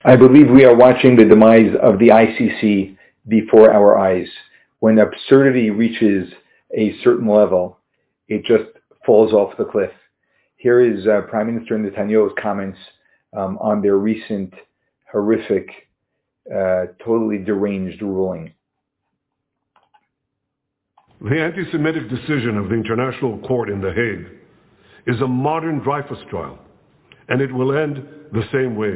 I believe we are watching the demise of the ICC before our eyes. When absurdity reaches a certain level, it just falls off the cliff. Here is Prime Minister Netanyahu's comments on their recent horrific, totally deranged ruling. The anti-Semitic decision of the International Court in The Hague is a modern Dreyfus trial, and it will end the same way.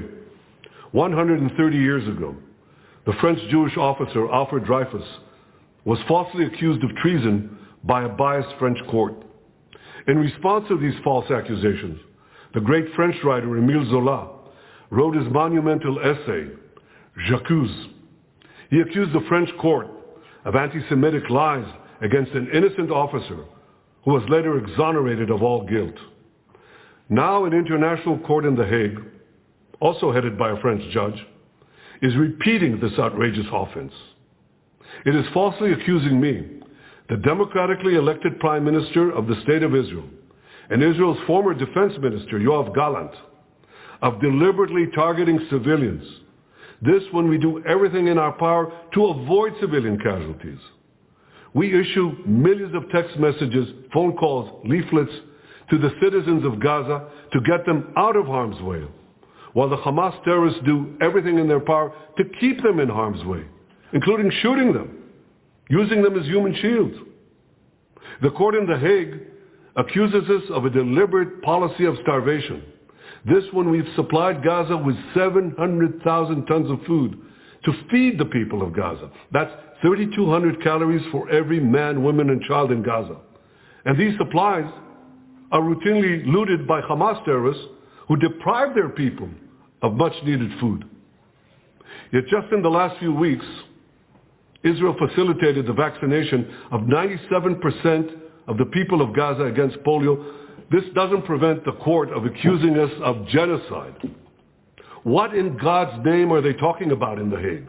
130 years ago, the French Jewish officer Alfred Dreyfus was falsely accused of treason by a biased French court. In response to these false accusations, the great French writer Émile Zola wrote his monumental essay, J'accuse. He accused the French court of anti-Semitic lies against an innocent officer who was later exonerated of all guilt. Now an international court in The Hague, also headed by a French judge, is repeating this outrageous offense. It is falsely accusing me, the democratically elected Prime Minister of the State of Israel, and Israel's former Defense Minister, Yoav Gallant, of deliberately targeting civilians. This when we do everything in our power to avoid civilian casualties. We issue millions of text messages, phone calls, leaflets to the citizens of Gaza to get them out of harm's way, while the Hamas terrorists do everything in their power to keep them in harm's way, including shooting them, using them as human shields. The court in The Hague accuses us of a deliberate policy of starvation. This when we've supplied Gaza with 700,000 tons of food to feed the people of Gaza. That's 3,200 calories for every man, woman, and child in Gaza. And these supplies are routinely looted by Hamas terrorists who deprive their people of much-needed food. Yet just in the last few weeks, Israel facilitated the vaccination of 97% of the people of Gaza against polio. This doesn't prevent the court of accusing us of genocide. What in God's name are they talking about in The Hague?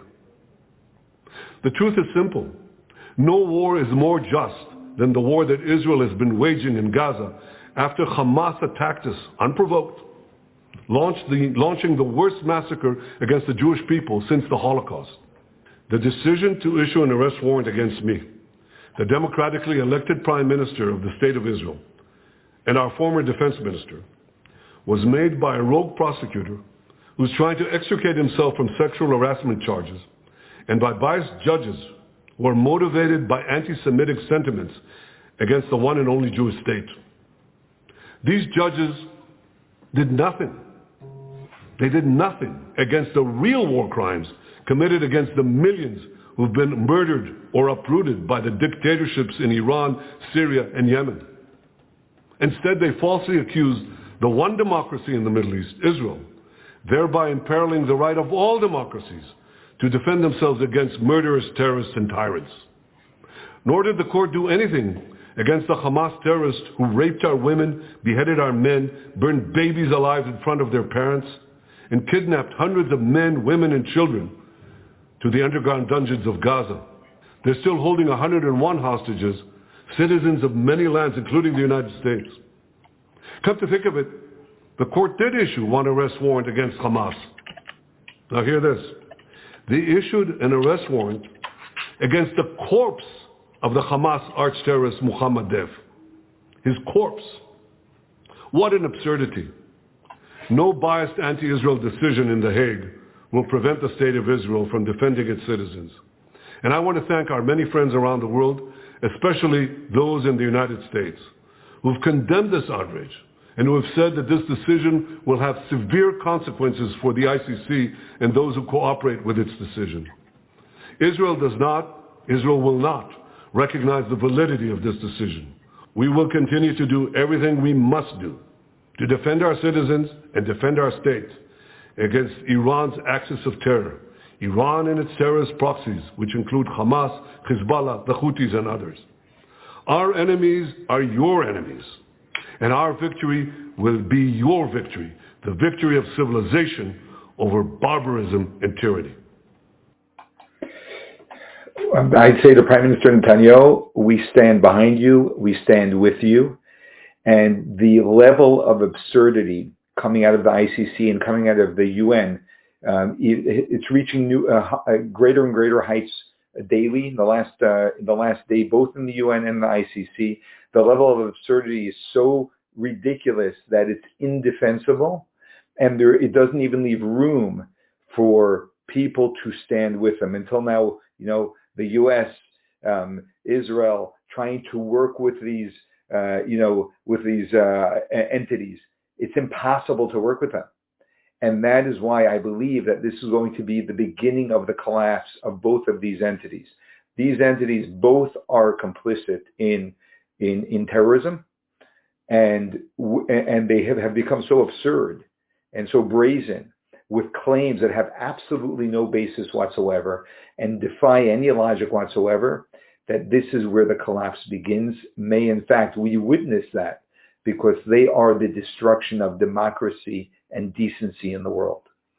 The truth is simple. No war is more just than the war that Israel has been waging in Gaza after Hamas attacked us unprovoked, launching the worst massacre against the Jewish people since the Holocaust. The decision to issue an arrest warrant against me, the democratically elected Prime Minister of the State of Israel, and our former Defense Minister, was made by a rogue prosecutor who's trying to extricate himself from sexual harassment charges, and by biased judges who are motivated by anti-Semitic sentiments against the one and only Jewish state. These judges did nothing. They did nothing against the real war crimes committed against the millions who've been murdered or uprooted by the dictatorships in Iran, Syria, and Yemen. Instead, they falsely accused the one democracy in the Middle East, Israel, thereby imperiling the right of all democracies to defend themselves against murderous terrorists and tyrants. Nor did the court do anything against the Hamas terrorists who raped our women, beheaded our men, burned babies alive in front of their parents, and kidnapped hundreds of men, women, and children to the underground dungeons of Gaza. They're still holding 101 hostages, citizens of many lands, including the United States. Come to think of it, the court did issue one arrest warrant against Hamas. Now hear this. They issued an arrest warrant against the corpse of the Hamas arch-terrorist Mohammed Dev. His corpse. What an absurdity. No biased anti-Israel decision in The Hague will prevent the State of Israel from defending its citizens. And I want to thank our many friends around the world, especially those in the United States, who've condemned this outrage and who have said that this decision will have severe consequences for the ICC and those who cooperate with its decision. Israel will not recognize the validity of this decision. We will continue to do everything we must do to defend our citizens and defend our state against Iran's axis of terror, Iran and its terrorist proxies, which include Hamas, Hezbollah, the Houthis, and others. Our enemies are your enemies, and our victory will be your victory, the victory of civilization over barbarism and tyranny. I'd say to Prime Minister Netanyahu, we stand behind you, we stand with you, and the level of absurdity coming out of the ICC and coming out of the UN It's reaching new, greater and greater heights daily. In the last day, both in the UN and the ICC, the level of absurdity is so ridiculous that it's indefensible, and it doesn't even leave room for people to stand with them. Until now, the U.S., Israel, trying to work with these, entities. It's impossible to work with them. And that is why I believe that this is going to be the beginning of the collapse of both of these entities. These entities both are complicit in terrorism, and they have become so absurd and so brazen with claims that have absolutely no basis whatsoever and defy any logic whatsoever, that this is where the collapse begins. May, in fact, we witness that, because they are the destruction of democracy and decency in the world.